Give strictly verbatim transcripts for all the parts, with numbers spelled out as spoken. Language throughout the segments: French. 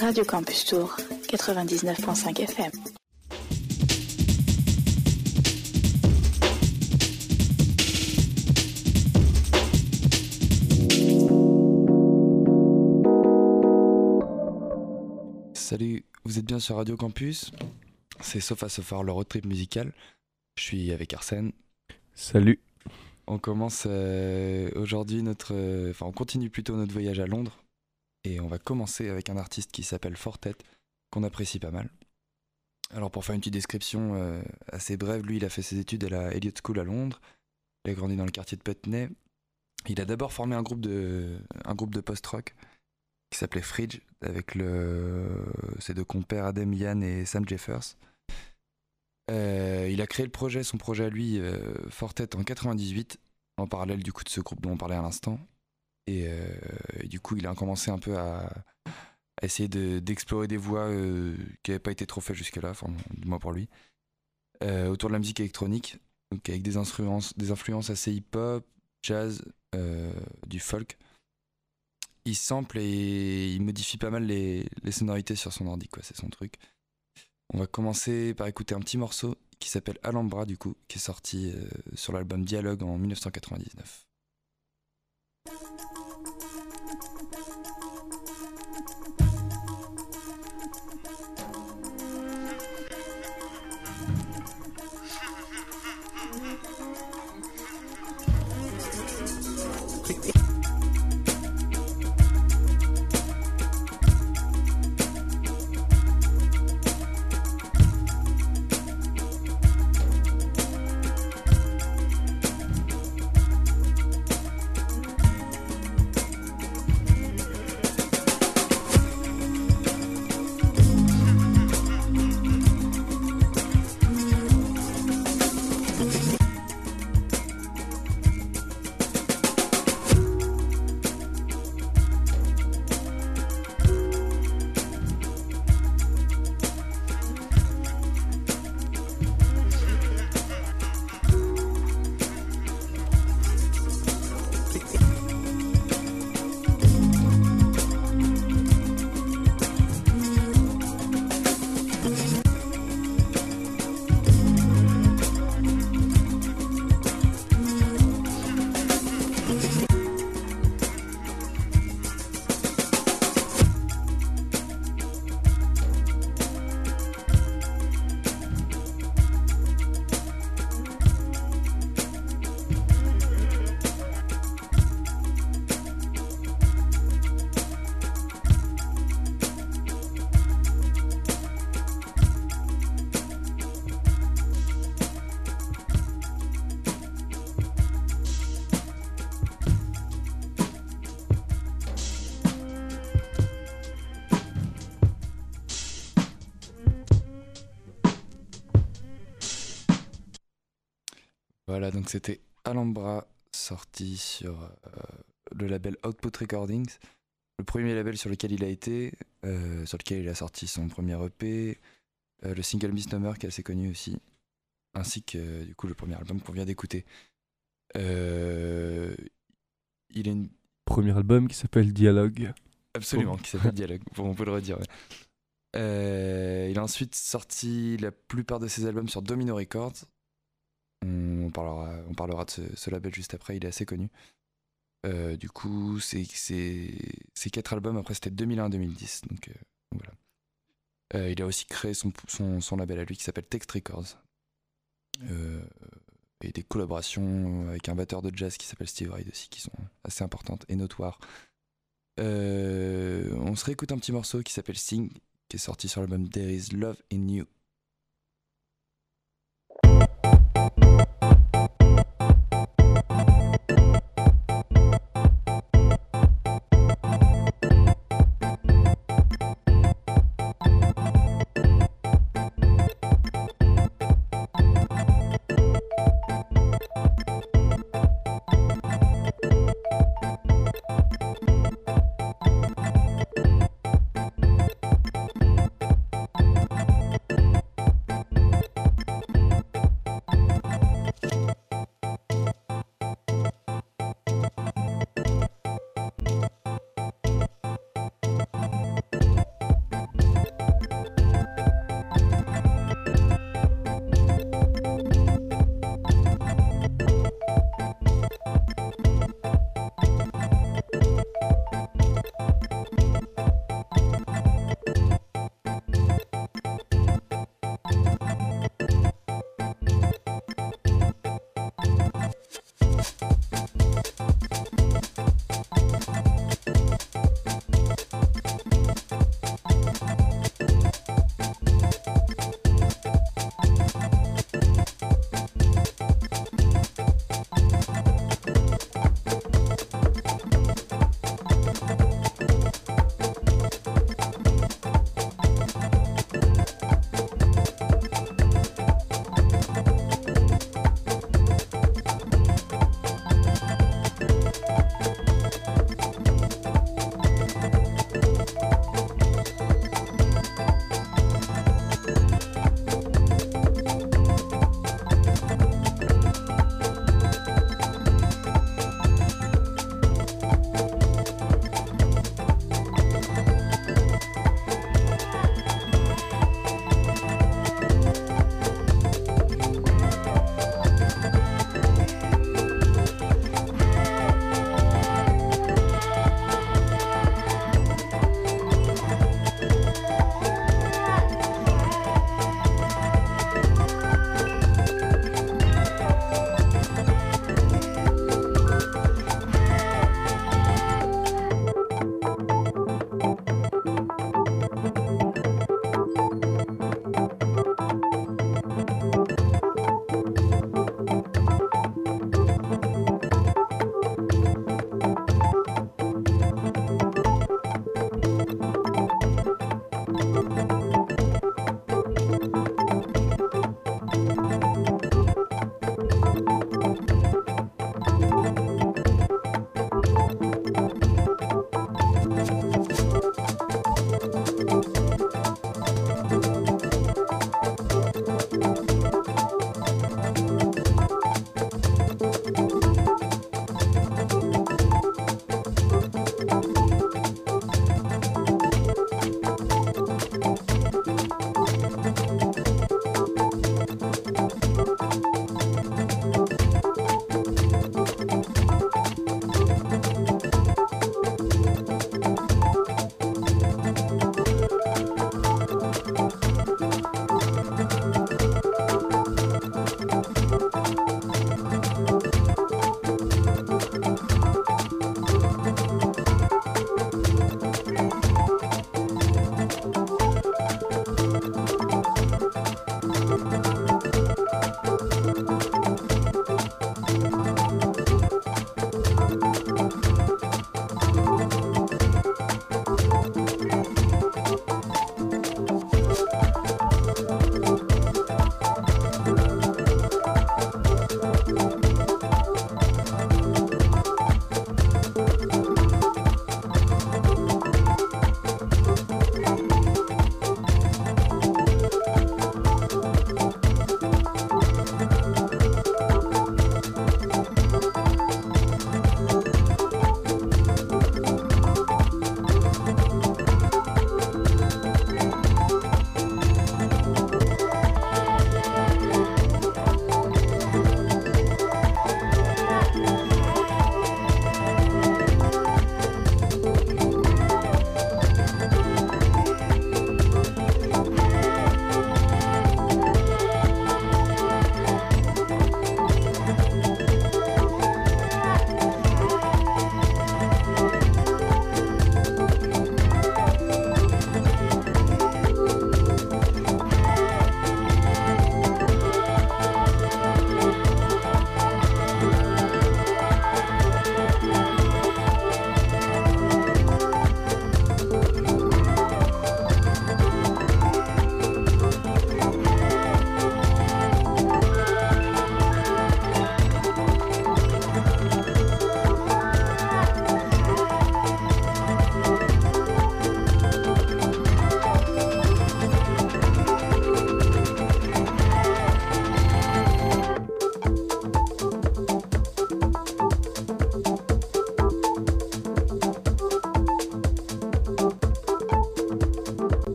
Radio Campus Tour, quatre-vingt-dix-neuf virgule cinq F M. Salut, vous êtes bien sur Radio Campus, c'est Sofa Sofar, le road trip musical. Je suis avec Arsène. Salut. On commence euh, aujourd'hui notre... Euh, enfin, on continue plutôt notre voyage à Londres. Et on va commencer avec un artiste qui s'appelle Fortet, qu'on apprécie pas mal. Alors pour faire une petite description euh, assez brève, lui il a fait ses études à la Elliott School à Londres. Il a grandi dans le quartier de Putney. Il a d'abord formé un groupe de, un groupe de post-rock qui s'appelait Fridge, avec le, ses deux compères Adam Ian et Sam Jeffers. Euh, il a créé le projet, son projet à lui, euh, Fortet, en quatre-vingt-dix-huit, en parallèle du coup de ce groupe dont on parlait à l'instant. Et, euh, et du coup, il a commencé un peu à, à essayer de, d'explorer des voies euh, qui n'avaient pas été trop faites jusque-là, enfin, du moins pour lui, euh, autour de la musique électronique, donc avec des influences, des influences assez hip-hop, jazz, euh, du folk. Il sample et il modifie pas mal les, les sonorités sur son ordi, quoi, c'est son truc. On va commencer par écouter un petit morceau qui s'appelle Alhambra, du coup, qui est sorti euh, sur l'album Dialogue en dix-neuf cent quatre-vingt-dix-neuf. Voilà, donc c'était Alhambra, sorti sur euh, le label Output Recordings, le premier label sur lequel il a été, euh, sur lequel il a sorti son premier E P, euh, le single Misnomer qui est assez connu aussi, ainsi que euh, du coup le premier album qu'on vient d'écouter. Euh, il a une... Premier album qui s'appelle Dialogue. Absolument, oh. qui s'appelle Dialogue, on peut le redire. Ouais. Euh, il a ensuite sorti la plupart de ses albums sur Domino Records. On parlera, on parlera de ce, ce label juste après, il est assez connu. Euh, du coup, c'est, c'est, c'est quatre albums, après c'était deux mille un à deux mille dix. Donc, euh, donc voilà. Euh, il a aussi créé son, son, son label à lui qui s'appelle Text Records. Euh, et des collaborations avec un batteur de jazz qui s'appelle Steve Reid aussi, qui sont assez importantes et notoires. Euh, on se réécoute un petit morceau qui s'appelle Sing, qui est sorti sur l'album There Is Love in You.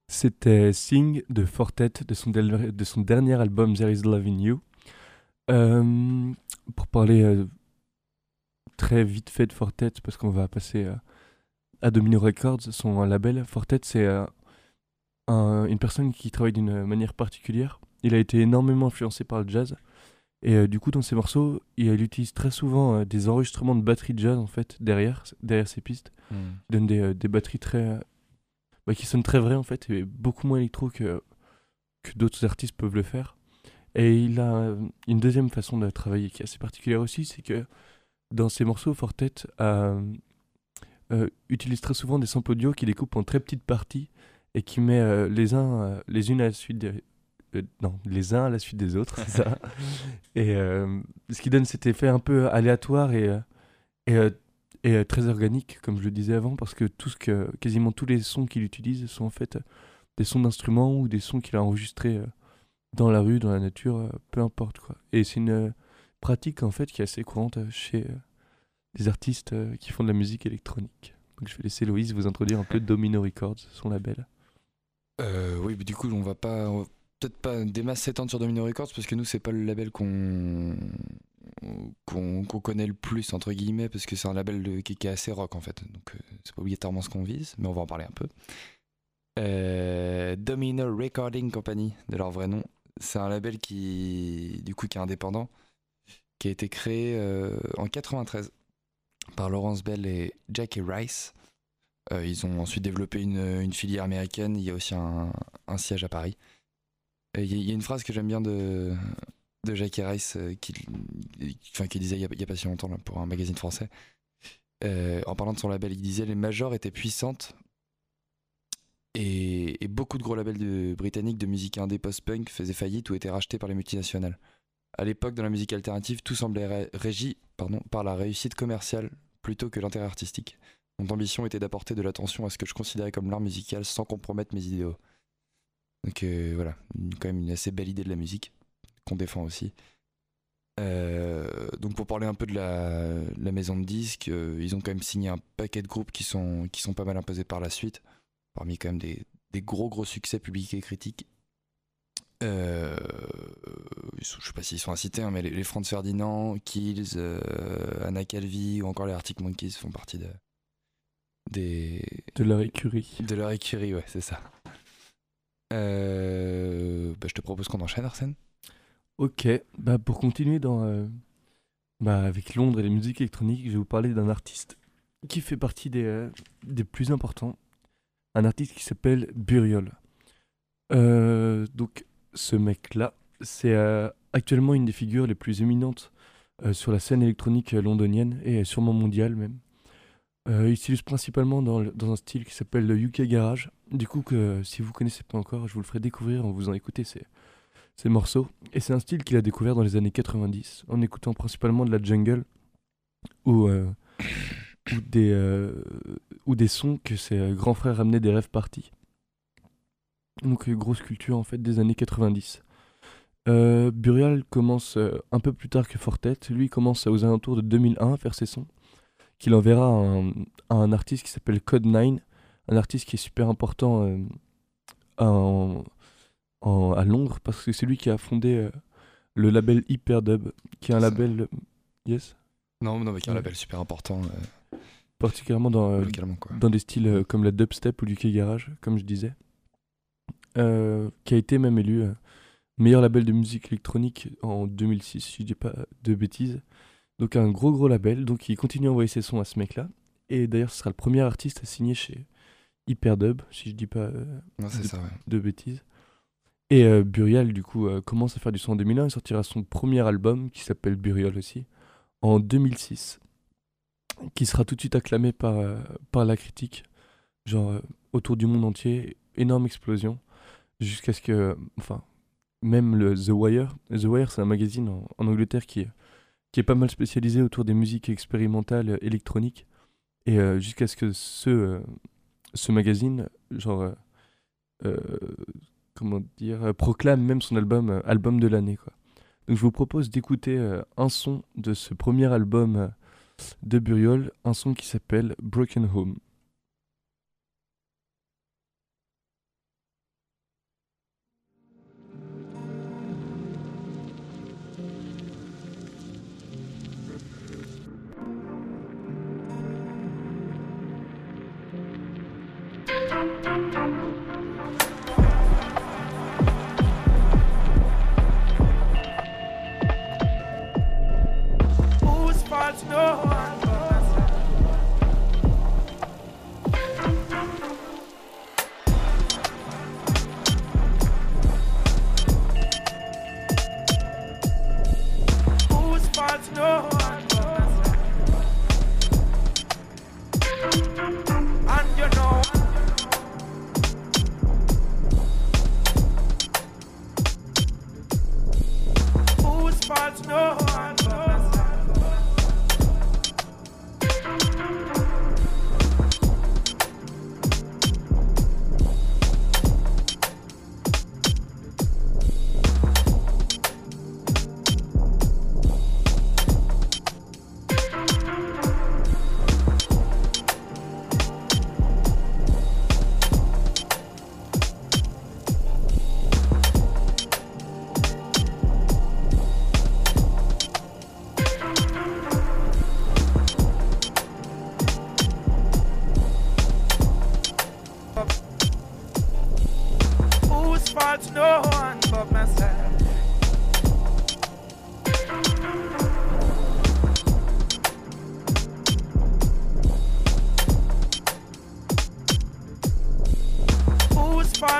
C'était Sing de Fortet de son, del- de son dernier album There Is Love in You. Euh, pour parler euh, très vite fait de Fortet, parce qu'on va passer euh, à Domino Records, son label. Fortet, c'est euh, un- une personne qui travaille d'une manière particulière. Il a été énormément influencé par le jazz. Et euh, du coup, dans ses morceaux, il, il utilise très souvent euh, des enregistrements de batterie de jazz en fait derrière, derrière ses pistes. Mm. Il donne des, euh, des batteries très, euh, bah, qui sonnent très vraies en fait, et beaucoup moins électro que, que d'autres artistes peuvent le faire. Et il a euh, une deuxième façon de travailler qui est assez particulière aussi, c'est que dans ses morceaux, Fortet euh, euh, utilise très souvent des samples audio qu'il découpe en très petites parties et qui met euh, les uns euh, les unes à la suite des, euh, non, les uns à la suite des autres, c'est ça. Et euh, ce qui donne cet effet un peu aléatoire et, euh, et, euh, et euh, très organique, comme je le disais avant, parce que, tout ce que quasiment tous les sons qu'il utilise sont en fait des sons d'instruments ou des sons qu'il a enregistrés euh, dans la rue, dans la nature, euh, peu importe quoi. Et c'est une euh, pratique en fait qui est assez courante euh, chez euh, les artistes euh, qui font de la musique électronique. Donc je vais laisser Loïs vous introduire un peu Domino Records, son label. Euh, oui, mais du coup, on va pas, on va peut-être pas des masses s'étendre sur Domino Records parce que nous, c'est pas le label qu'on qu'on qu'on connaît le plus entre guillemets parce que c'est un label de- qui, qui est assez rock en fait. Donc euh, c'est pas obligatoirement ce qu'on vise, mais on va en parler un peu. Euh, Domino Recording Company, de leur vrai nom, c'est un label qui, du coup, qui est indépendant, qui a été créé euh, en quatre-vingt-treize par Laurence Bell et Jackie Rice. Euh, ils ont ensuite développé une, une filière américaine. Il y a aussi un, un siège à Paris. Et Il y, a- il y a une phrase que j'aime bien de, de Jackie Rice euh, qui, enfin, qui disait il y, a, il y a pas si longtemps là, pour un magazine français. Euh, en parlant de son label, il disait les majors étaient puissantes et, et beaucoup de gros labels de, britanniques de musique indé post-punk faisaient faillite ou étaient rachetés par les multinationales. À l'époque, dans la musique alternative, tout semblait ré- régi pardon, par la réussite commerciale plutôt que l'intérêt artistique. Mon ambition était d'apporter de l'attention à ce que je considérais comme l'art musical sans compromettre mes idéaux. Donc euh, voilà, une- quand même une assez belle idée de la musique qu'on défend aussi. Euh, donc pour parler un peu de la, la maison de disques, euh, ils ont quand même signé un paquet de groupes qui sont, qui sont pas mal imposés par la suite, parmi quand même des, des gros gros succès publics et critiques. Euh, je sais pas s'ils sont à citer, hein, mais les, les Franz Ferdinand, Kills, euh, Anna Calvi ou encore les Arctic Monkeys font partie de, des, De leur écurie. de leur écurie, ouais, c'est ça. Euh, bah, je te propose qu'on enchaîne, Arsène. Ok, bah pour continuer dans, euh, bah avec Londres et les musiques électroniques, je vais vous parler d'un artiste qui fait partie des, euh, des plus importants. Un artiste qui s'appelle Burial. Euh, donc ce mec-là, c'est euh, actuellement une des figures les plus éminentes euh, sur la scène électronique euh, londonienne et euh, sûrement mondiale même. Euh, il s'illustre principalement dans, le- dans un style qui s'appelle le U K Garage. Du coup, que, euh, si vous connaissez pas encore, je vous le ferai découvrir en vous en écouter ces, ces morceaux. Et c'est un style qu'il a découvert dans les années quatre-vingt-dix, en écoutant principalement de la jungle ou, euh, ou, des, euh, ou des sons que ses euh, grands frères amenaient des rêves parties. Donc, euh, grosse culture en fait des années quatre-vingt-dix. Euh, Burial commence euh, un peu plus tard que Fortet. Lui, il commence aux alentours de deux mille un à faire ses sons, qu'il enverra à un, à un artiste qui s'appelle Code neuf, un artiste qui est super important euh, en- en- à Londres, parce que c'est lui qui a fondé euh, le label Hyperdub, qui est un C'est ça. label, euh, yes, Non, non, mais qui est un Ouais. label super important euh, particulièrement dans, euh, localement, quoi. dans des styles euh, comme la dubstep ou du K-Garage, comme je disais, euh, qui a été même élu euh, meilleur label de musique électronique en deux mille six, si je dis pas de bêtises. Donc un gros gros label, donc il continue à envoyer ses sons à ce mec-là. Et d'ailleurs, ce sera le premier artiste à signer chez Hyperdub, si je dis pas euh, Non, c'est de, ça, ouais. de bêtises. Et euh, Burial, du coup, euh, commence à faire du son en deux mille un. Il sortira son premier album, qui s'appelle Burial aussi, en deux mille six, qui sera tout de suite acclamé par, euh, par la critique, genre euh, autour du monde entier, énorme explosion, jusqu'à ce que, enfin, même le The Wire, The Wire c'est un magazine en, en Angleterre qui est, qui est pas mal spécialisé autour des musiques expérimentales euh, électroniques, et euh, jusqu'à ce que ce, euh, ce magazine, genre, euh, euh, comment dire, euh, proclame même son album euh, album de l'année, quoi. Donc je vous propose d'écouter euh, un son de ce premier album euh, de Burial, un son qui s'appelle Broken Home.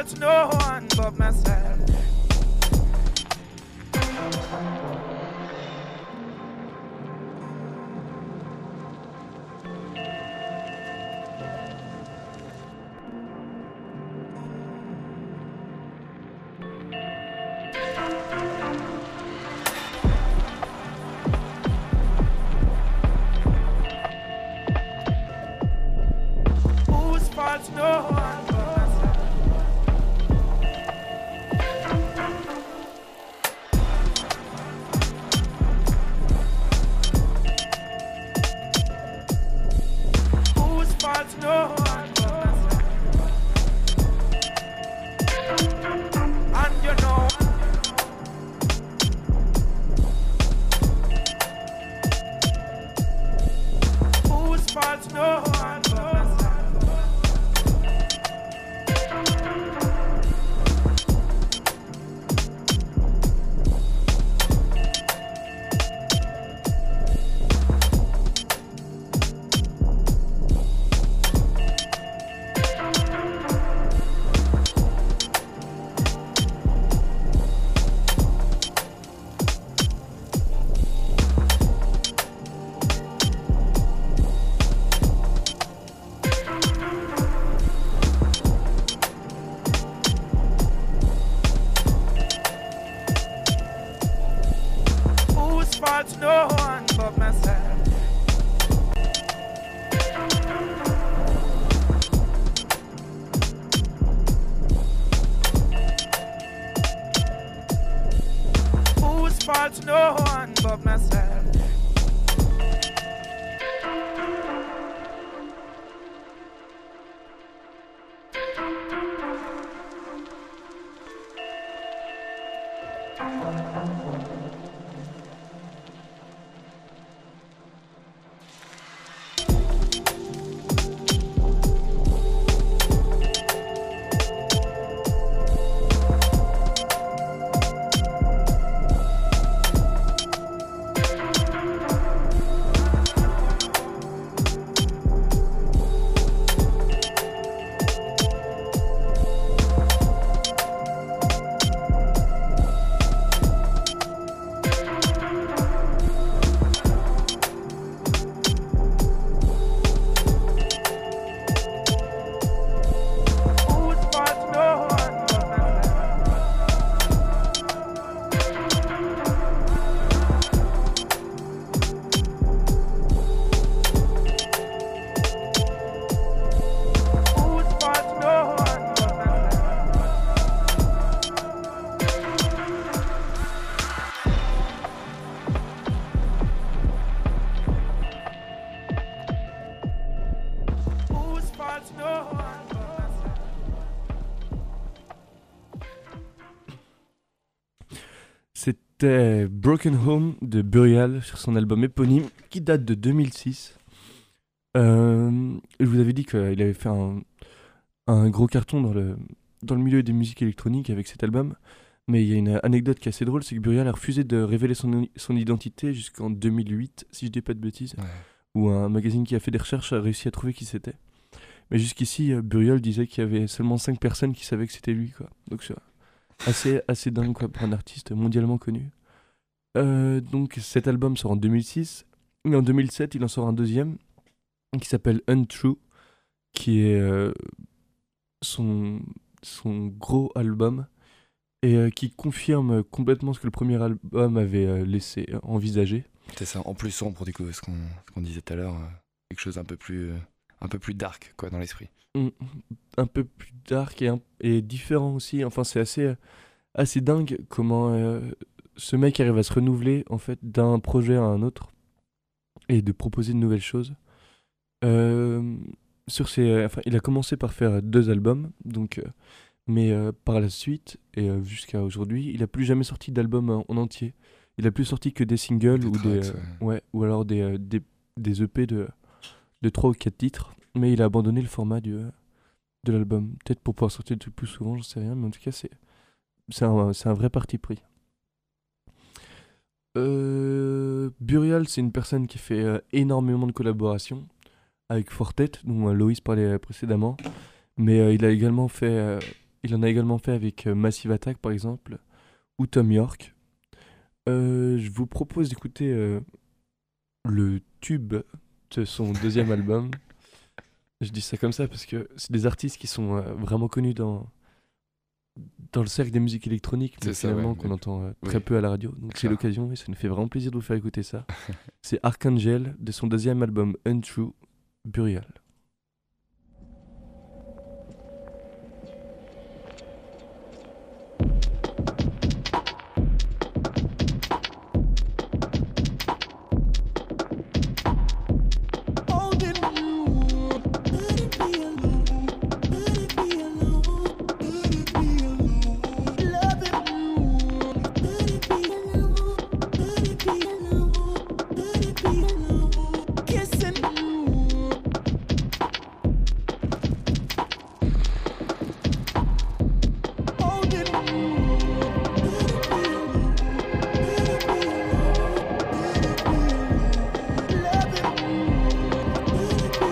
fault's no one but myself. Whose fault's no one but myself. Whose fault's no one but myself. And you know whose fault's no one but myself. Whose fault's no one but myself. Whose fault's no one but myself. Whose fault's no one but myself. Whose fault's no one but myself. Whose fault's no one but myself. C'était Broken Home de Burial sur son album éponyme qui date de deux mille six. Euh, je vous avais dit qu'il avait fait un, un gros carton dans le, dans le milieu des musiques électroniques avec cet album. Mais il y a une anecdote qui est assez drôle, c'est que Burial a refusé de révéler son, son identité jusqu'en deux mille huit, si je dis pas de bêtises. Ouais. Où un magazine qui a fait des recherches a réussi à trouver qui c'était. Mais jusqu'ici, euh, Burial disait qu'il y avait seulement cinq personnes qui savaient que c'était lui, quoi. Donc c'est assez, assez dingue, quoi, pour un artiste mondialement connu. Euh, donc cet album sort en deux mille six, et en deux mille sept, il en sort un deuxième, qui s'appelle Untrue, qui est euh, son, son gros album, et euh, qui confirme complètement ce que le premier album avait euh, laissé euh, envisager. C'est ça, en plus sombre du coup, ce qu'on, ce qu'on disait tout à l'heure, euh, quelque chose un peu plus, euh, un peu plus dark quoi, dans l'esprit. Mm, un peu plus dark et, un- et différent aussi. Enfin, c'est assez, euh, assez dingue comment euh, ce mec arrive à se renouveler en fait d'un projet à un autre et de proposer de nouvelles choses. Euh, sur ses, enfin, il a commencé par faire deux albums, donc, euh, mais euh, par la suite et euh, jusqu'à aujourd'hui, il a plus jamais sorti d'album en, en entier. Il a plus sorti que des singles Des ou tracks, des, euh, ouais. ouais, ou alors des, euh, des, des E P de de trois ou quatre titres, mais il a abandonné le format du, euh, de l'album. Peut-être pour pouvoir sortir des trucs plus souvent, j'en sais rien, mais en tout cas, c'est c'est un, c'est un vrai parti pris. Euh, Burial, c'est une personne qui fait euh, énormément de collaborations avec Fortet, dont euh, Loïs parlait euh, précédemment, mais euh, il a également fait euh, Il en a également fait avec euh, Massive Attack par exemple, ou Tom York. Euh, je vous propose d'écouter euh, le tube de son deuxième album. Je dis ça comme ça parce que c'est des artistes qui sont euh, vraiment connus dans, dans le cercle des musiques électroniques, mais C'est ça, finalement ouais, qu'on mais- entend euh, très oui. peu à la radio. Donc c'est Clair. l'occasion et ça nous fait vraiment plaisir de vous faire écouter ça. C'est Archangel de son deuxième album Untrue, Burial. Holding you. Could it be alone? Could it be alone? Could it be alone? Loving you. Could it be alone? Could it be alone? Could it be alone? Kissing you. Holding you. Could it be alone? Could it be alone? Could it be alone? Loving you.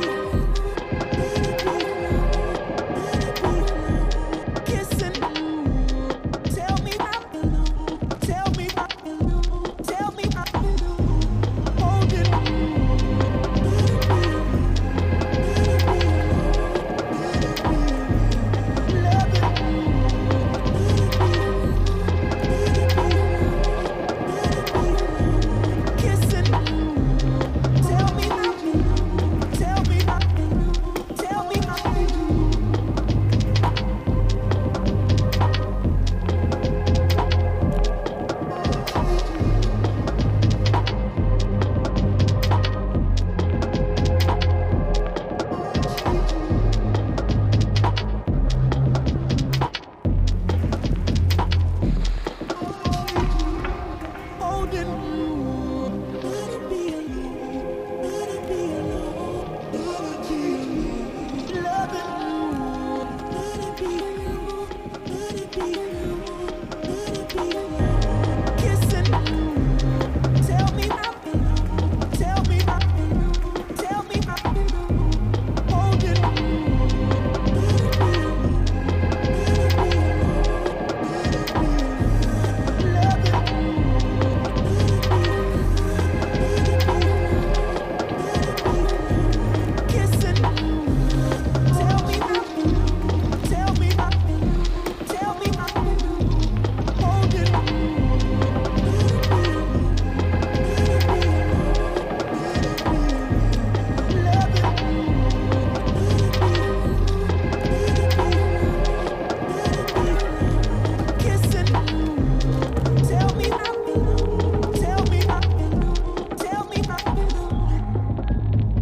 Kissing you. Tell me how to know. Tell me how to know. Tell me how to know. Holding you. Kissing you. Tell me how to know. Tell me how to know. Tell me how to know. Holding you. Could it be alone? Could it be alone? Could it be alone? Loving you. Could it be alone? Could it be alone? Could it be alone? Kissing you. Tell me how to know. Tell me how to know. Tell me how to know. Holding you. Could it be alone? Could it be alone? Could it be alone? Loving you. Kissing you. Tell me how to know. Tell me how to know. Tell me how to know. Holding you. Kissing you. Tell me how to know. Tell me how to know. Tell me how to know.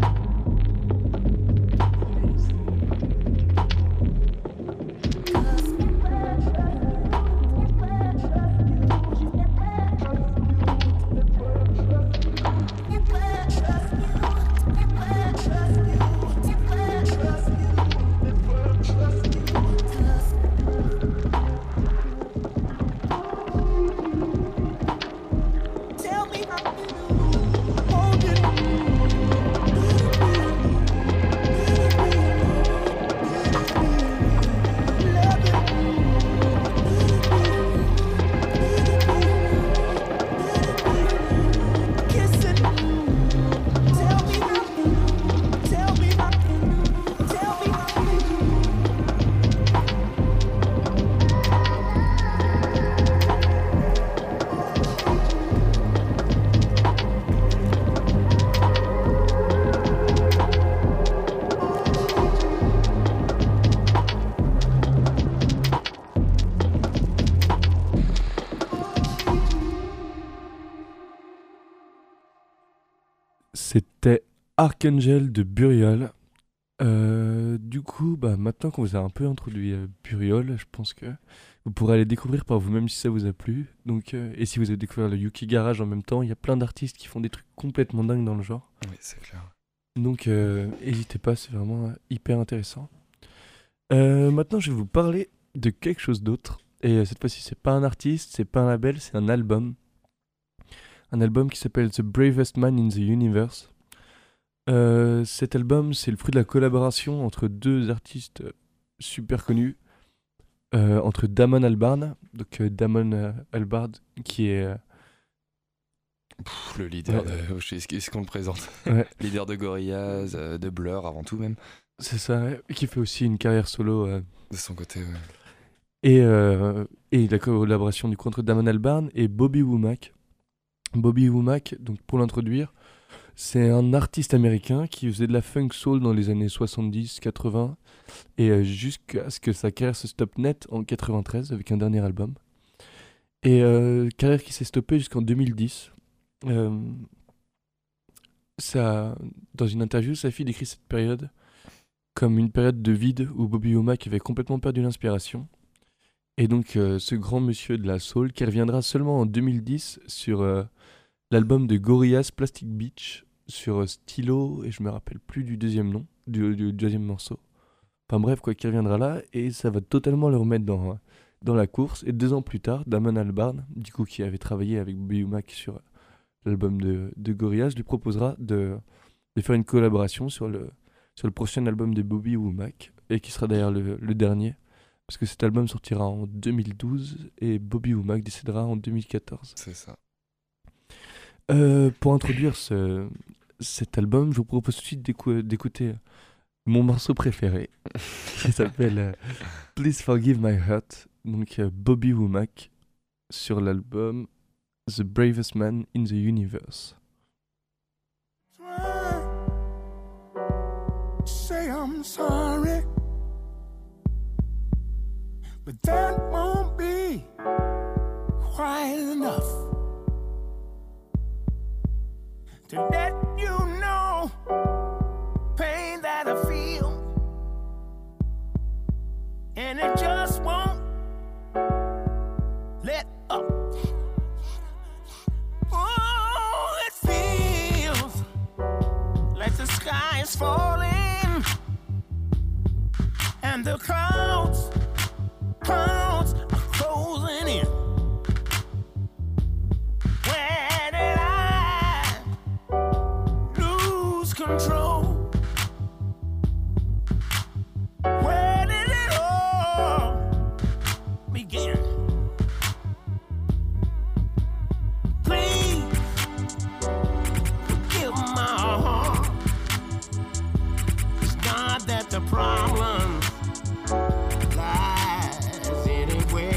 Tell me how to know. Holding you. Kissing you. Tell me how to know. Tell me how to know. Tell me how to know. C'était Archangel de Burial. Euh, du coup, bah, maintenant qu'on vous a un peu introduit euh, Burial, je pense que vous pourrez aller découvrir par vous-même si ça vous a plu. Donc, euh, et si vous avez découvert le Yuki Garage en même temps, il y a plein d'artistes qui font des trucs complètement dingues dans le genre. Oui, c'est clair. Donc, euh, n'hésitez pas, c'est vraiment euh, hyper intéressant. Euh, maintenant, je vais vous parler de quelque chose d'autre. Et euh, cette fois-ci, c'est pas un artiste, c'est pas un label, c'est un album. Un album qui s'appelle The Bravest Man in the Universe. Euh, cet album, c'est le fruit de la collaboration entre deux artistes euh, super connus. euh, entre Damon Albarn, donc euh, Damon euh, Albarn qui est euh, Pff, le leader Ouais. de. Je sais ce qu'on le présente. Ouais. Leader de Gorillaz, euh, de Blur avant tout même. c'est ça, ouais, qui fait aussi une carrière solo. euh, De son côté, ouais. Et, euh, et la collaboration du coup entre Damon Albarn et Bobby Womack. Bobby Womack, donc pour l'introduire, c'est un artiste américain qui faisait de la funk soul dans les années soixante-dix quatre-vingts et euh, jusqu'à ce que sa carrière se stoppe net en quatre-vingt-treize avec un dernier album. Et euh, carrière qui s'est stoppée jusqu'en deux mille dix. Euh, ça, dans une interview, sa fille décrit cette période comme une période de vide où Bobby Womack avait complètement perdu l'inspiration. Et donc euh, ce grand monsieur de la soul qui reviendra seulement en deux mille dix sur euh, l'album de Gorillaz Plastic Beach sur euh, Stylo, et je me rappelle plus du deuxième nom, du, du deuxième morceau. Enfin bref, quoi, qui reviendra là et ça va totalement le remettre dans, euh, dans la course. Et deux ans plus tard, Damon Albarn, du coup qui avait travaillé avec Bobby Womack sur euh, l'album de, de Gorillaz, lui proposera de, de faire une collaboration sur le, sur le prochain album de Bobby Womack, et qui sera d'ailleurs le, le dernier. Parce que cet album sortira en deux mille douze et Bobby Womack décédera en deux mille quatorze. C'est ça. Euh, pour introduire ce, cet album, je vous propose tout de suite d'écou- d'écouter mon morceau préféré, qui s'appelle euh, Please Forgive My Hurt, donc euh, Bobby Womack, sur l'album The Bravest Man in the Universe. Try to say I'm sorry, but that won't be quite enough to let you know pain that I feel, and it just won't let up. Oh, it feels like the sky is falling and the clouds Clouds are closing in. Where did I lose control? Where did it all begin? Please forgive my heart. It's not that the problem lies anywhere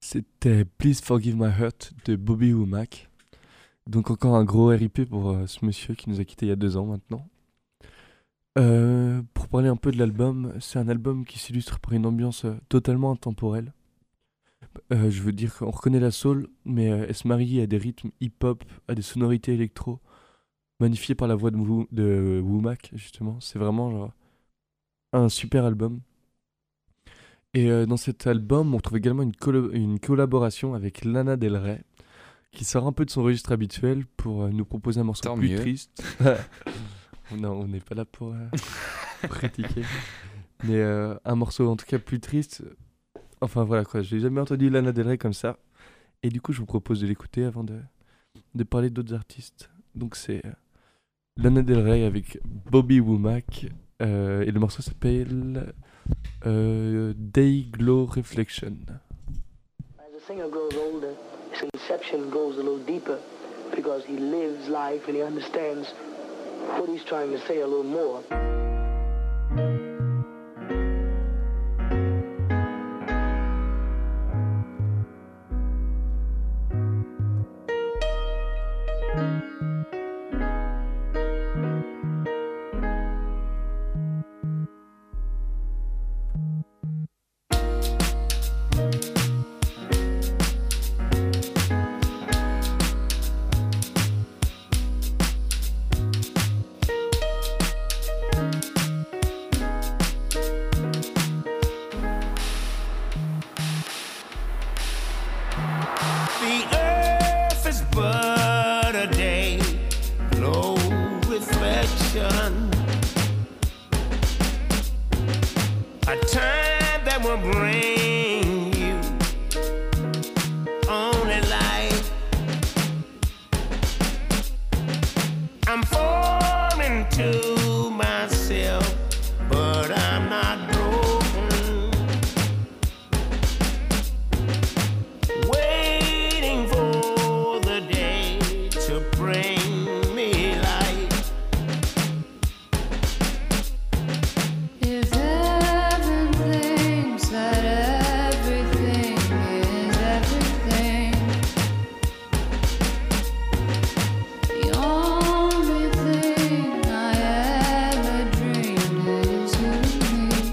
C'était Please Forgive My Hurt de Bobby Womack. Donc encore un gros R I P pour euh, ce monsieur qui nous a quittés il y a deux ans maintenant. Euh, pour parler un peu de l'album, c'est un album qui s'illustre par une ambiance euh, totalement intemporelle. Euh, je veux dire qu'on reconnaît la soul, mais euh, elle se marie à des rythmes hip-hop, à des sonorités électro, magnifiées par la voix de, Wo- de Womack, justement. C'est vraiment genre, un super album. Et euh, dans cet album, on trouve également une, collo- une collaboration avec Lana Del Rey, qui sort un peu de son registre habituel pour euh, nous proposer un morceau Tant plus mieux. triste. Non, on n'est pas là pour euh, critiquer. Mais euh, un morceau en tout cas plus triste. Enfin voilà quoi, j'ai jamais entendu Lana Del Rey comme ça. Et du coup, je vous propose de l'écouter avant de, de parler d'autres artistes. Donc c'est euh, Lana Del Rey avec Bobby Womack. Euh, et le morceau s'appelle euh, Day Glow Reflection. As a singer grows older, his conception goes a little deeper because he lives life and he understands what he's trying to say a little more. The earth is but a day, no reflection. A time that will bring you only light. I'm falling to myself, but I'm not broken. Waiting for the day to bring me light. If heaven thinks that everything is everything, the only thing I ever dreamed is you and me.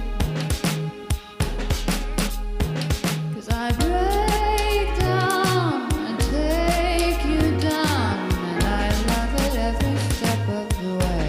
'Cause I break down and take you down, and I love it every step of the way.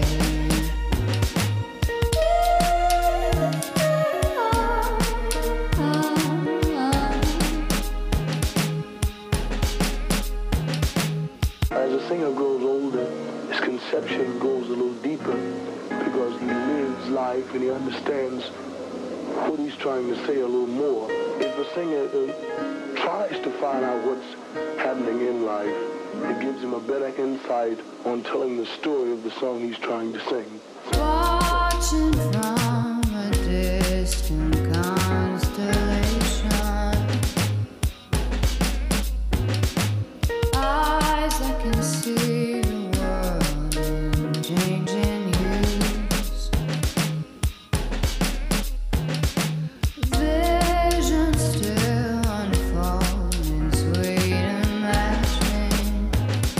As a singer grows older, his conception goes a little deeper because he lives life and he understands what he's trying to say a little more. If a singer uh, tries to find out what's happening in life, it gives him a better insight on telling the story of the song he's trying to sing. Watching from a distant constellation, eyes that can see the world in changing hues, visions still unfolding, sweet imagining.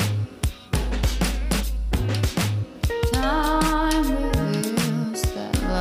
Time reveals that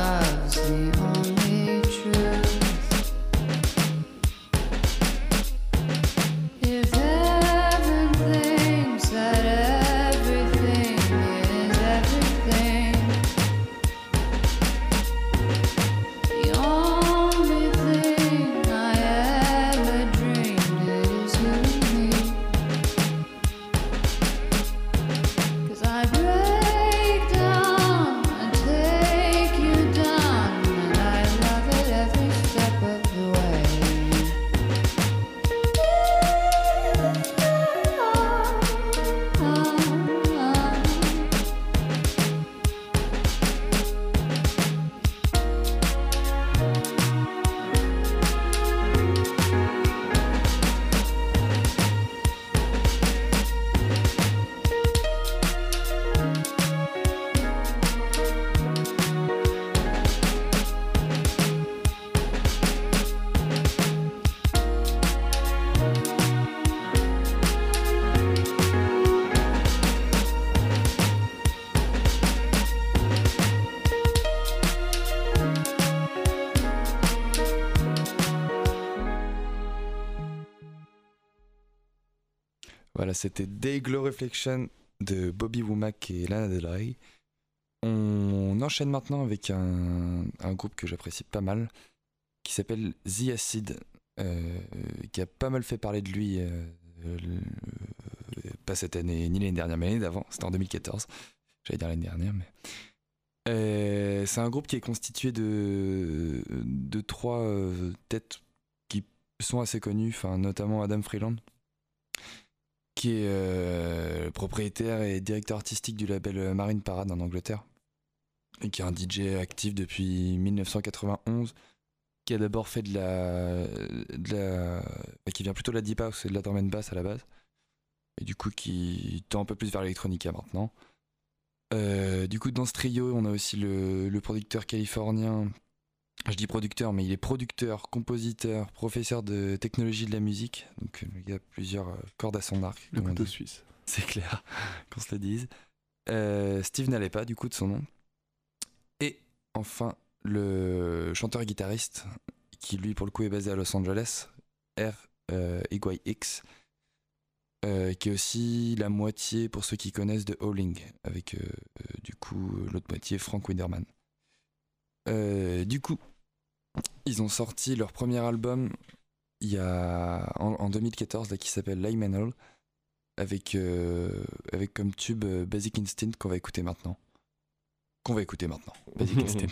Voilà, c'était Day Glow Reflection de Bobby Womack et Lana Del Rey. On enchaîne maintenant avec un, un groupe que j'apprécie pas mal, qui s'appelle The Acid, euh, qui a pas mal fait parler de lui, euh, euh, pas cette année, ni l'année dernière, mais l'année d'avant, c'était en deux mille quatorze, j'allais dire l'année dernière, mais... Euh, c'est un groupe qui est constitué de, de trois euh, têtes qui sont assez connues, notamment Adam Freeland, qui est euh, propriétaire et directeur artistique du label Marine Parade en Angleterre, et qui est un D J actif depuis dix-neuf cent quatre-vingt-onze, qui a d'abord fait de la, de la bah, qui vient plutôt de la deep house et de la drum and bass à la base, et du coup qui tend un peu plus vers l'électronica maintenant. Euh, du coup dans ce trio on a aussi le, le producteur californien, je dis producteur mais il est producteur, compositeur, professeur de technologie de la musique, donc il y a plusieurs cordes à son arc. Le couteau suisse. C'est clair, qu'on se le dise. Euh, Steve Nalepa du coup de son nom. Et enfin le chanteur-guitariste qui lui pour le coup est basé à Los Angeles, R. Euh, Igwai X, euh, qui est aussi la moitié pour ceux qui connaissent de Howling, avec euh, euh, du coup l'autre moitié Frank Widerman. Euh, du coup ils ont sorti leur premier album il y a en, en deux mille quatorze là, qui s'appelle Liminal, avec, euh, avec comme tube euh, Basic Instinct qu'on va écouter maintenant. Qu'on va écouter maintenant. Basic Instinct.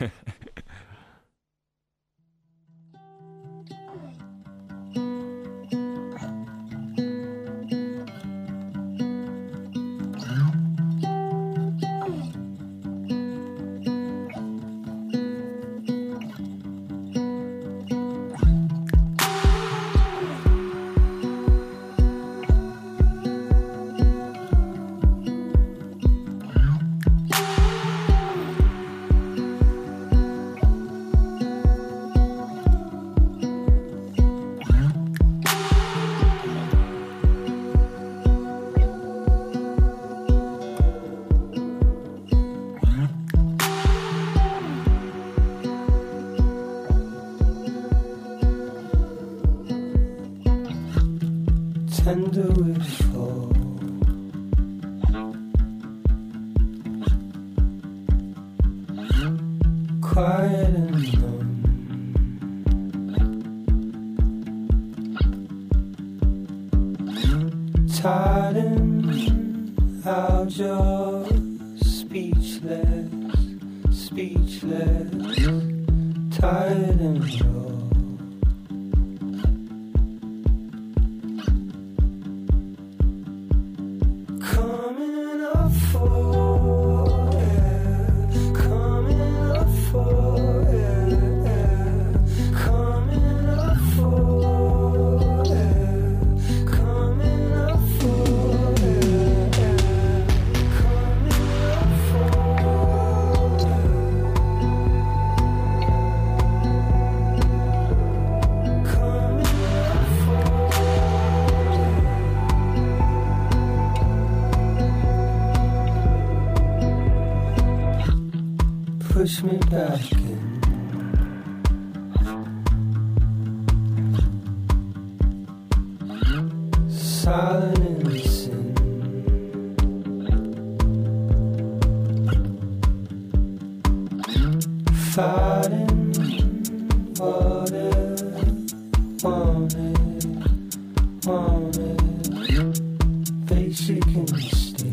Tender wish fall, quiet and numb, tired and out just speechless, speechless, tired and raw. Push me back in. Silent in sin. Fighting water, wanted, wanted, basic instinct.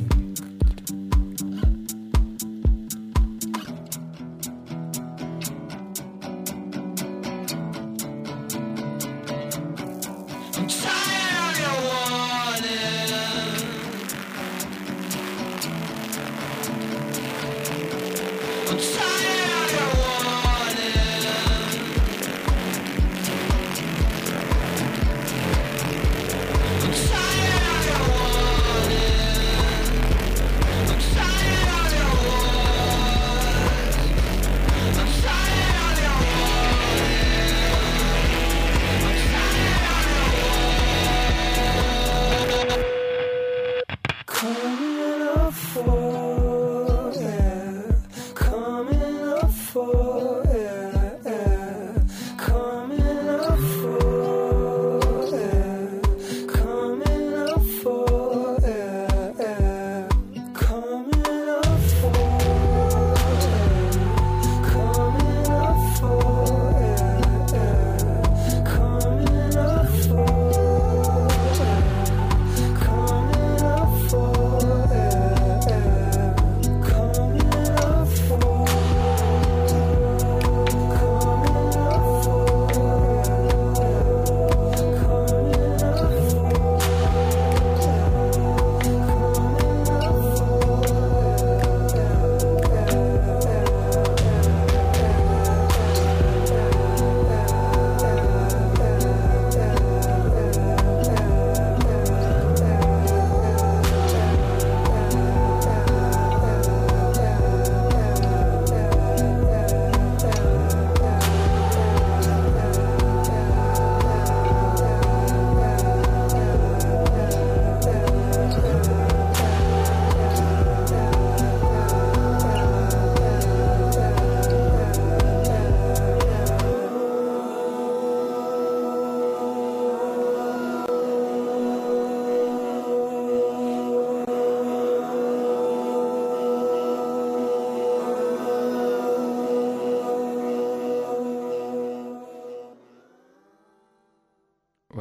For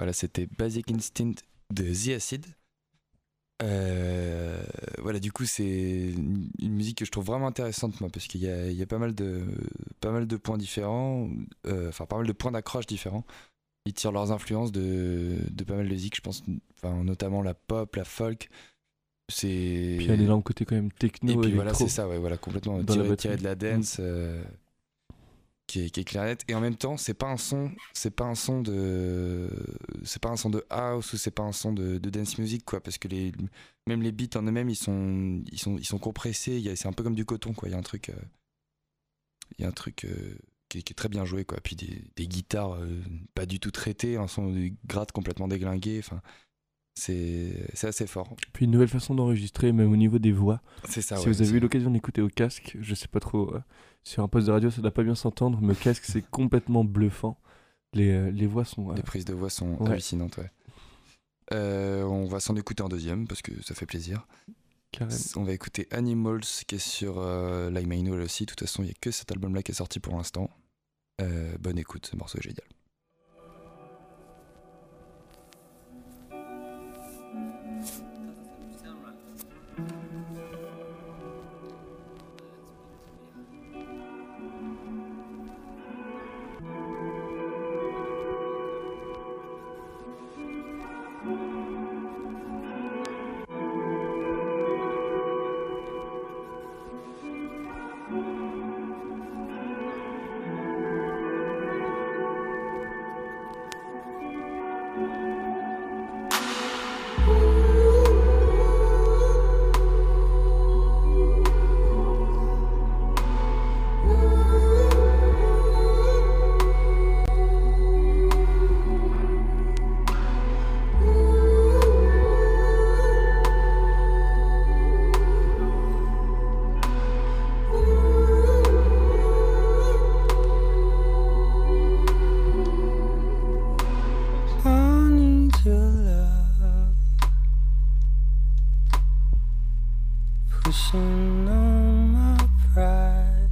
Voilà, c'était Basic Instinct de The Acid. Euh, voilà, du coup, c'est une, une musique que je trouve vraiment intéressante, moi, parce qu'il y a, il y a pas mal de, pas mal de points différents, euh, enfin, pas mal de points d'accroche différents. Ils tirent leurs influences de, de pas mal de musique, je pense, enfin, notamment la pop, la folk. C'est... Puis elle est là en côté quand même techno. Et puis électro, voilà, c'est ça, ouais, voilà, complètement dans la tiré, batterie. tiré de la dance, euh, qui est, qui est clair et net. Et en même temps, c'est pas un son, c'est pas un son de, c'est pas un son de house ou c'est pas un son de, de dance music, quoi, parce que les, même les beats en eux-mêmes, ils sont, ils sont, ils sont compressés. Il y a, c'est un peu comme du coton, quoi. Il y a un truc, euh, il y a un truc euh, qui, est, qui est très bien joué, quoi. Puis des, des guitares euh, pas du tout traitées, un son de gratte complètement déglingué. Enfin, c'est, c'est assez fort. Puis une nouvelle façon d'enregistrer, même au niveau des voix. C'est ça. Si ouais, vous avez c'est- eu l'occasion d'écouter au casque, je sais pas trop, euh, sur un poste de radio ça doit pas bien s'entendre, mais au casque c'est complètement bluffant. Les, euh, les voix sont... euh, Les prises de voix sont Ouais. hallucinantes, ouais. Euh, on va s'en écouter en deuxième parce que ça fait plaisir. carrément. On va écouter Animals qui est sur euh, Like My Know aussi. De toute façon, il n'y a que cet album-là qui est sorti pour l'instant. Euh, bonne écoute, ce morceau est génial. I need your love, pushing on my pride.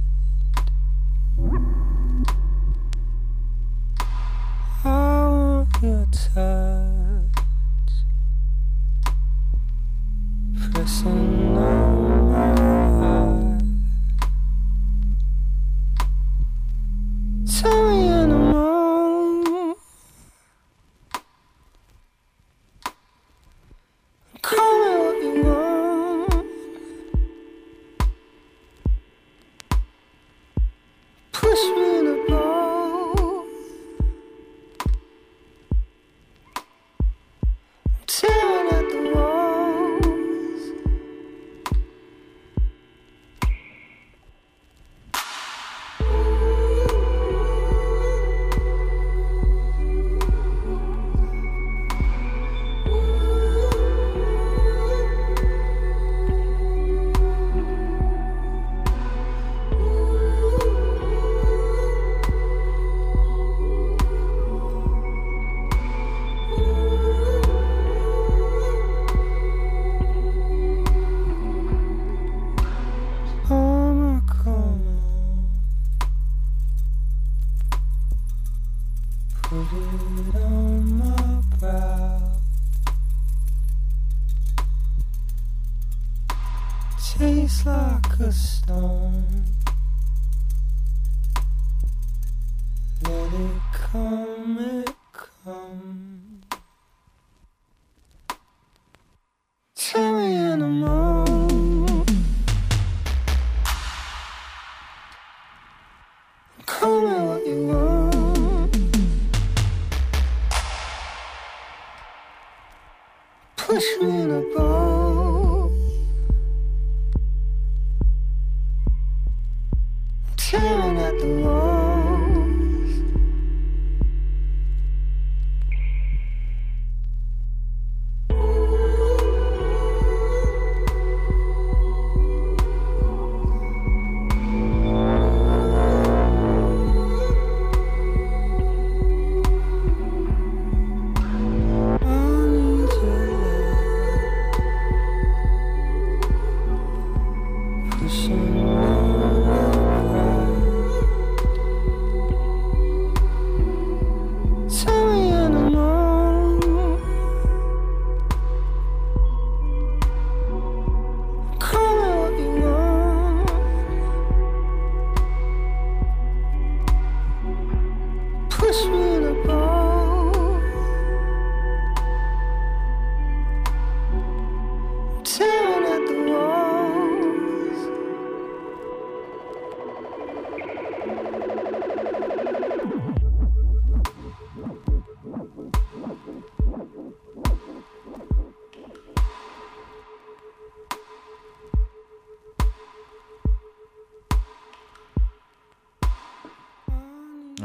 I want your touch, pressing on my heart. Tell me anymore. Call me what you want. Push me in a ball. Tearing at the walls. I'm a come put it on my brow. Tastes like a stone. Let it come, it come. Tell me anymore. Call me what you want. Push me in a ball. Tearing at the walls. I need your love, pushing on my pride. Tell me anymore.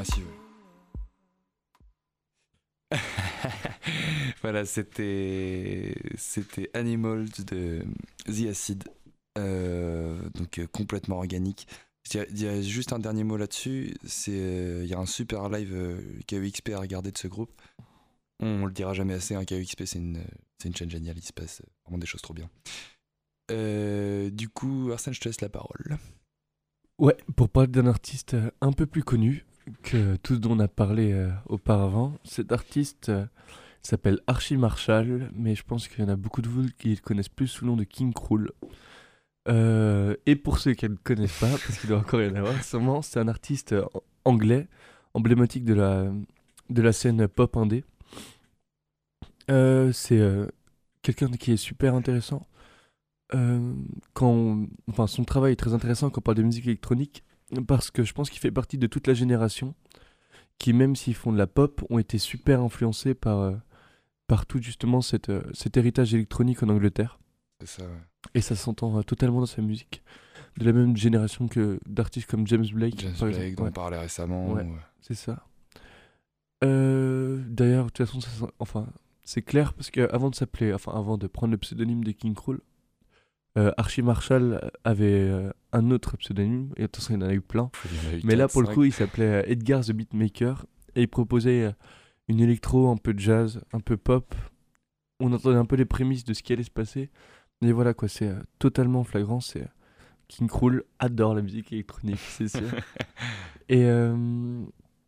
Massive. Voilà, c'était c'était Animals de The Acid, euh, donc euh, complètement organique. Je dirais, je dirais juste un dernier mot là-dessus. C'est il euh, y a un super live euh, K E X P à regarder de ce groupe. On, on le dira jamais assez. Hein, K E X P c'est une c'est une chaîne géniale. Il se passe vraiment des choses trop bien. Euh, du coup, Arsène, je te laisse la parole. Ouais, pour parler d'un artiste euh, un peu plus connu que tout ce dont on a parlé euh, auparavant, cet artiste euh, s'appelle Archie Marshall, mais je pense qu'il y en a beaucoup de vous qui le connaissent plus sous le nom de King Krul. Euh, et pour ceux qui ne le connaissent pas, parce qu'il doit encore y en avoir, sûrement, c'est un artiste euh, anglais, emblématique de la, de la scène pop indé. Euh, c'est euh, quelqu'un qui est super intéressant. Euh, quand on- enfin, son travail est très intéressant quand on parle de musique électronique, parce que je pense qu'il fait partie de toute la génération qui, même s'ils font de la pop, ont été super influencés par, euh, par tout justement cette, euh, cet héritage électronique en Angleterre. C'est ça. Ouais. Et ça s'entend euh, totalement dans sa musique. De la même génération que d'artistes comme James Blake, James par Blake, exemple. dont Ouais, on parlait récemment. Ouais. ou- c'est ça. Euh, D'ailleurs, de toute façon, ça sent- enfin, c'est clair parce qu'avant de s'appeler, enfin, avant de prendre le pseudonyme de King Krul, euh, Archie Marshall avait euh, un autre pseudonyme, et attention, il en a eu plein. Il y en a eu Mais là, quatre, pour le cinq. coup, il s'appelait euh, Edgar the Beatmaker et il proposait euh, une électro, un peu de jazz, un peu pop. On entendait un peu les prémices de ce qui allait se passer. Et voilà quoi, c'est euh, totalement flagrant. C'est euh, King Krul adore la musique électronique, c'est sûr. Et euh,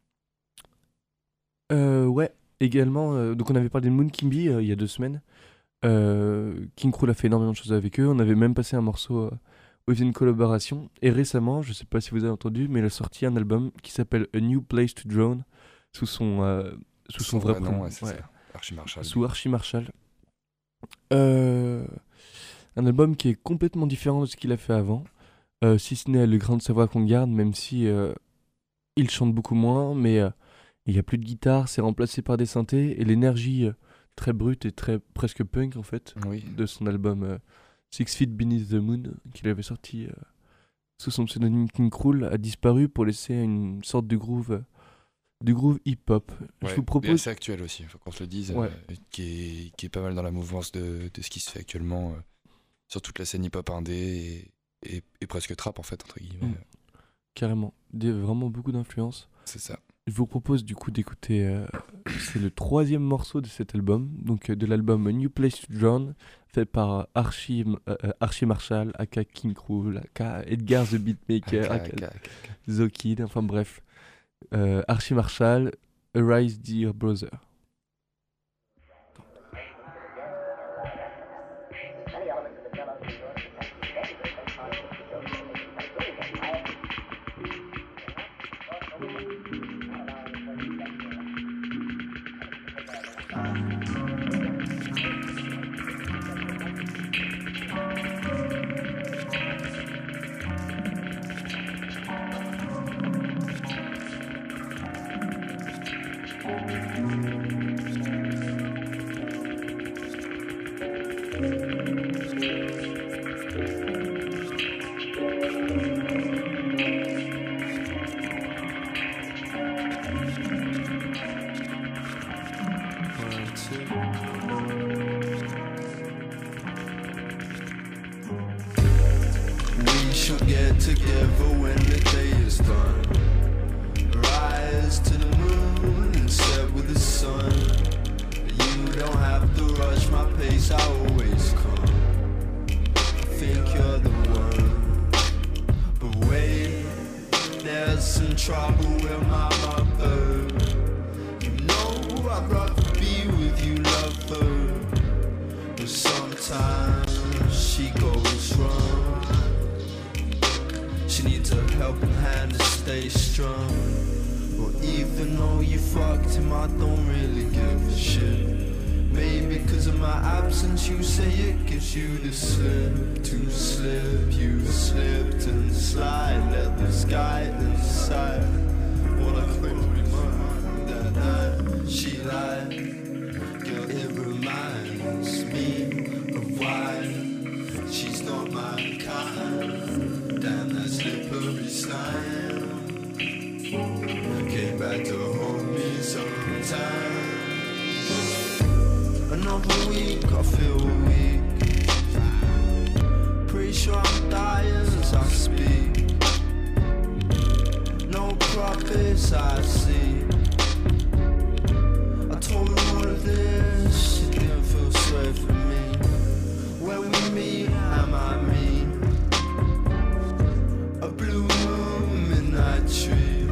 euh, ouais, également, euh, donc on avait parlé de Moon Kimby euh, il y a deux semaines. Euh, King Krul a fait énormément de choses avec eux. On avait même passé un morceau euh, où ils faisaient une collaboration. Et récemment, je sais pas si vous avez entendu, mais il a sorti un album qui s'appelle A New Place to Drone sous son, euh, sous son, vrai nom, prénom. ouais, c'est Ouais. ça. Archie Marshall. Sous Archie Marshall. Euh, un album qui est complètement différent de ce qu'il a fait avant, euh, si ce n'est le grain de sa voix qu'on garde, même si euh, il chante beaucoup moins, mais euh, il n'y a plus de guitare, c'est remplacé par des synthés, et l'énergie euh, très brute et très presque punk en fait Oui. de son album euh, Six Feet Beneath the Moon, qu'il avait sorti euh, sous son pseudonyme King Krul, a disparu pour laisser une sorte de groove, euh, de groove hip-hop. Je Ouais, vous et propose... assez actuel aussi, faut qu'on se le dise, Ouais. euh, qui, est, qui est pas mal dans la mouvance de, de ce qui se fait actuellement euh, sur toute la scène hip-hop indé et, et, et presque trap en fait, entre guillemets. Mm. Carrément, Des- vraiment beaucoup d'influence. C'est ça. Je vous propose du coup d'écouter, euh, c'est le troisième morceau de cet album, donc euh, de l'album A New Place to Drown, fait par Archie, euh, euh, Archie Marshall, aka King Krul, aka Edgar the Beatmaker, Aka, aka aka, aka. The Kid, enfin bref. Euh, Archie Marshall, Arise Dear Brother. We should get together when the day is done. Rise to the moon and set with the sun. You don't have to rush my pace, I always come. I think you're the one. But wait, there's some trouble with my mother. You know I'd rather be with you, lover. But sometimes she goes wrong. She needs a helping hand to stay strong. Well, even though you fucked him, I don't really give a shit. Maybe cause of my absence, you say it gives you the slip. To slip, you slipped and slide. Let the sky decide what I could remind that night she lied. Girl, it reminds me of why she's not my kind. Damn that slippery slime. Came back to hold me sometime. Another week, I feel weak. Pretty sure I'm dying as I speak. No profits I see. I told her all of this, she didn't feel sorry for me. When we meet, am I mean? A blue moon, midnight tree.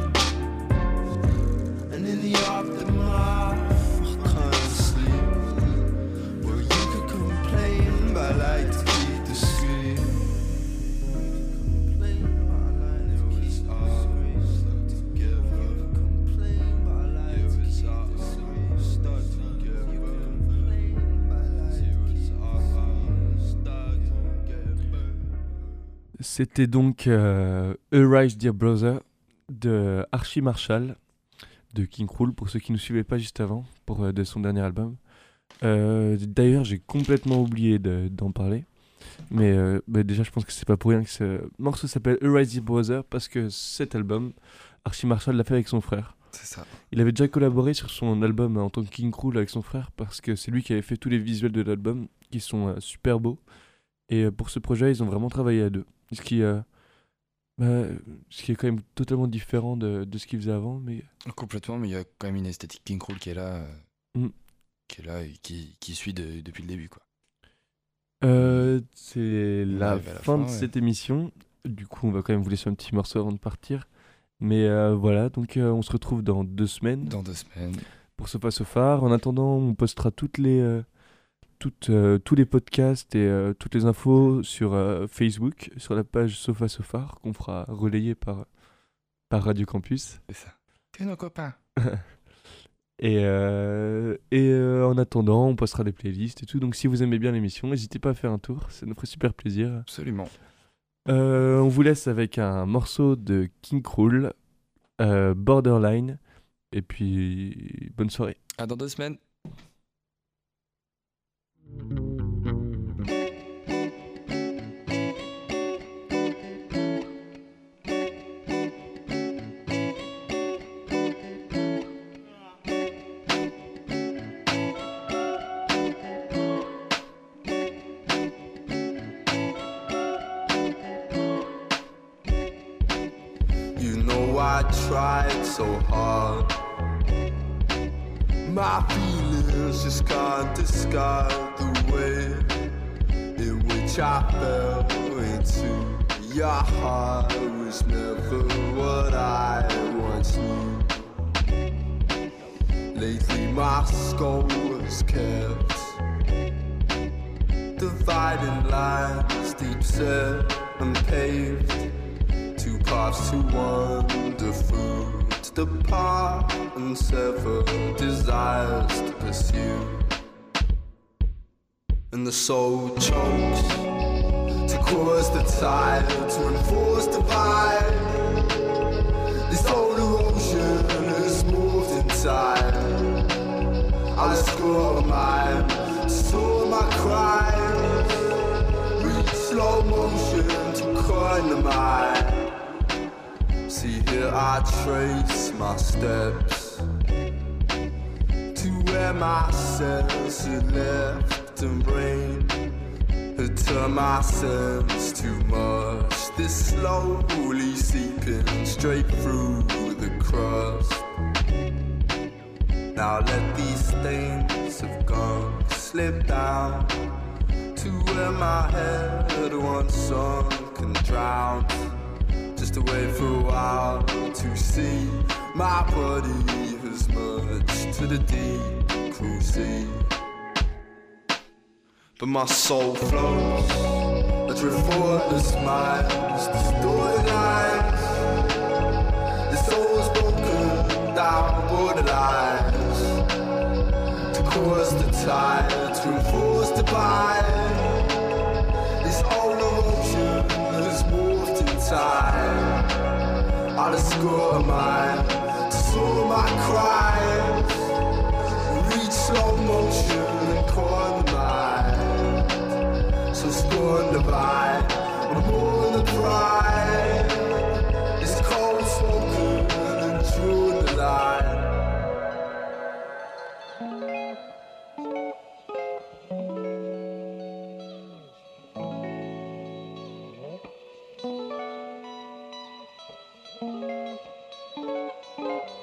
And in the aftermath, I can't sleep. Well, you could complain, but I like to keep the street. Complain, but I like to keep the street. Stuck together. Complain, but I like to keep the street. Stuck together. Complain, but I like to keep the street. Stuck together. C'était donc euh, Arise Dear Brother de Archie Marshall de King Krul, pour ceux qui ne nous suivaient pas juste avant, pour, euh, de son dernier album. Euh, D'ailleurs, j'ai complètement oublié de- d'en parler. Mais euh, bah, déjà, je pense que c'est pas pour rien que ce morceau s'appelle Arise Dear Brother, parce que cet album, Archie Marshall l'a fait avec son frère. C'est ça. Il avait déjà collaboré sur son album en tant que King Krul avec son frère, parce que c'est lui qui avait fait tous les visuels de l'album, qui sont euh, super beaux. Et euh, pour ce projet, ils ont vraiment travaillé à deux. Ce qui, euh, bah, ce qui est quand même totalement différent de, de ce qu'ils faisaient avant. Mais Complètement, mais il y a quand même une esthétique King Krul qui est là, euh, Mm. qui est là et qui, qui suit de- depuis le début, quoi. euh, c'est la arrive à la fin fin, de ouais. cette émission. Du coup, on va quand même vous laisser un petit morceau avant de partir. Mais euh, voilà, donc euh, on se retrouve dans deux semaines Dans deux semaines. pour Sofa Sofar. En attendant, on postera toutes les, euh, toutes, euh, tous les podcasts et euh, toutes les infos sur euh, Facebook, sur la page Sofa Sofar, qu'on fera relayer par, par Radio Campus. C'est ça. Que nos copains. Et, euh, et euh, en attendant, on postera des playlists et tout. Donc si vous aimez bien l'émission, n'hésitez pas à faire un tour, ça nous ferait super plaisir. Absolument. Euh, on vous laisse avec un morceau de King Krul, euh, Borderline. Et puis, bonne soirée. À dans deux semaines. You know I tried so hard. My feelings just can't discard the way in which I fell into your heart. Was never what I once knew. Lately my skull was kept dividing lines, deep set and paved. Two paths to wander through, to depart and sever desires to pursue. And the soul chokes to cause the tide to enforce divide. This old erosion is moved in time. I'll score mine, store my crimes. Reach slow motion to coin the mind. See here I trace my steps to where my sense had left and brain had turned my sense too much. This slowly seeping straight through the crust. Now let these stains of gunk slip down to where my head once sunk and drowned. Just to wait for a while to see my body has merged to the deep cruel sea. But my soul floats, adrift thoughtless minds, distorted eyes. The soul's broken down borderlines to cause the tide to enforce divide. This old erosion has morphed in time. I'll score mine to soar my crimes. Reach slow motion and corner the mind. So scorn the vibe, I'm born the pride. It's cold spoken and true the lie. Thank